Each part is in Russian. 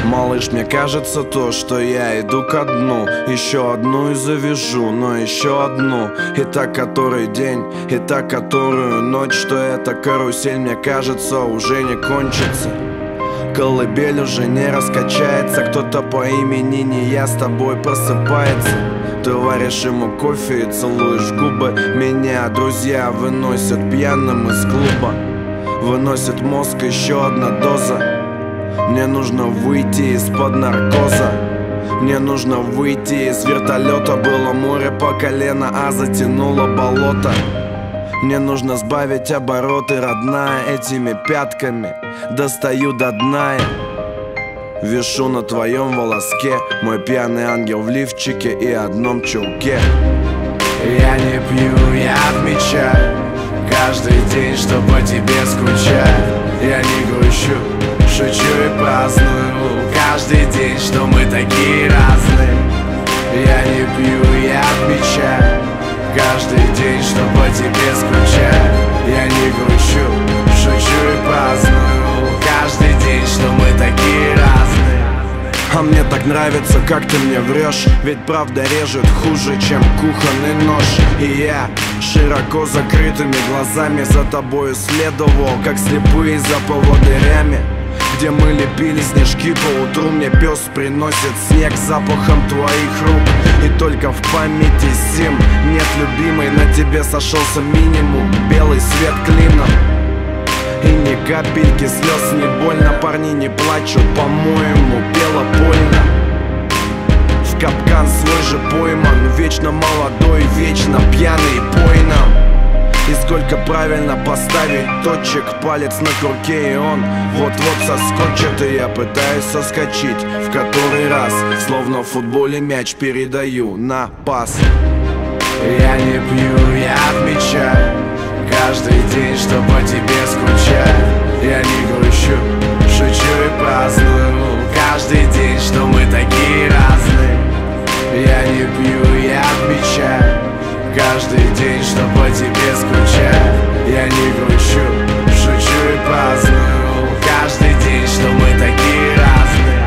Малыш, мне кажется то, что я иду ко дну. Еще одну и завяжу, но еще одну. И так который день, и так которую ночь. Что эта карусель, мне кажется, уже не кончится. Колыбель уже не раскачается. Кто-то по имени не я с тобой просыпается. Ты варишь ему кофе и целуешь губы. Меня друзья выносят пьяным из клуба. Выносит мозг еще одна доза. Мне нужно выйти из-под наркоза. Мне нужно выйти из вертолета. Было море по колено, а затянуло болото. Мне нужно сбавить обороты, родная. Этими пятками достаю до дна я. Вишу на твоем волоске. Мой пьяный ангел в лифчике и одном чулке. Я не пью, я отмечаю каждый день, что по тебе скучаю. Я не грущу, шучу и праздную каждый день, что мы такие разные. Я не пью, я отмечаю каждый день, что по тебе скучаю. Я не грущу, шучу и праздную каждый день, что мы такие разные. А мне так нравится, как ты мне врешь. Ведь правда режет хуже, чем кухонный нож. И я широко закрытыми глазами за тобою следовал, как слепые за поводырями. Где мы лепили снежки по утру, мне пес приносит снег с запахом твоих рук. И только в памяти зим нет любимой. На тебе сошелся минимум, белый свет клином. И ни капельки слез, не больно. Парни не плачут, по-моему, бело больно. В капкан свой же пойман. Вечно молодой, вечно пьяный и пойном. И сколько правильно поставить точек. Палец на курке, и он вот-вот соскочит. И я пытаюсь соскочить в который раз. Словно в футболе мяч передаю на пас. Я не пью, я отмечаю каждый день, что по тебе скучаю. Я не грущу, шучу и праздную каждый день, что мы такие разные. Я не пью, я отмечаю каждый день, что по тебе скучаю. Я не грущу, шучу и праздную каждый день, что мы такие разные.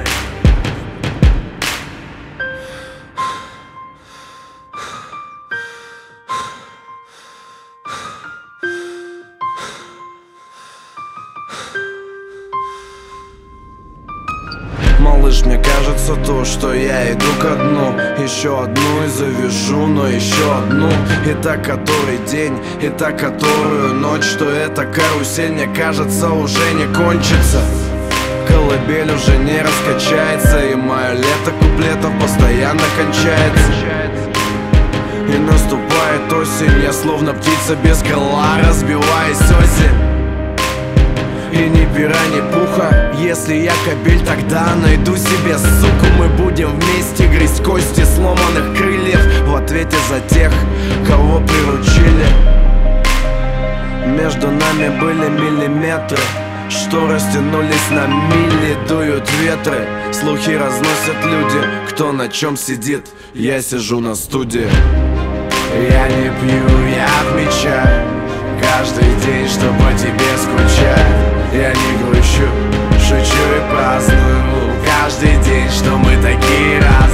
Малыш, мне кажется то, что я иду ко дну. Еще одну и завяжу, но еще одну. И так который день, и так которую ночь. Что эта карусель, мне кажется, уже не кончится. Колыбель уже не раскачается. И мое лето куплетов постоянно кончается. И наступает осень, я словно птица без крыла, разбиваясь осень. И ни пера, ни пуха. Если я кобель, тогда найду себе суку. Мы будем вместе грызть кости сломанных крыльев в ответе за тех, кого приручили. Между нами были миллиметры, что растянулись на мили. Дуют ветры, слухи разносят люди. Кто на чем сидит, я сижу на студии. Я не пью, я отмечаю каждый день, что по тебе скучаю. Я не грущу, шучу и праздную каждый день, что мы такие разные.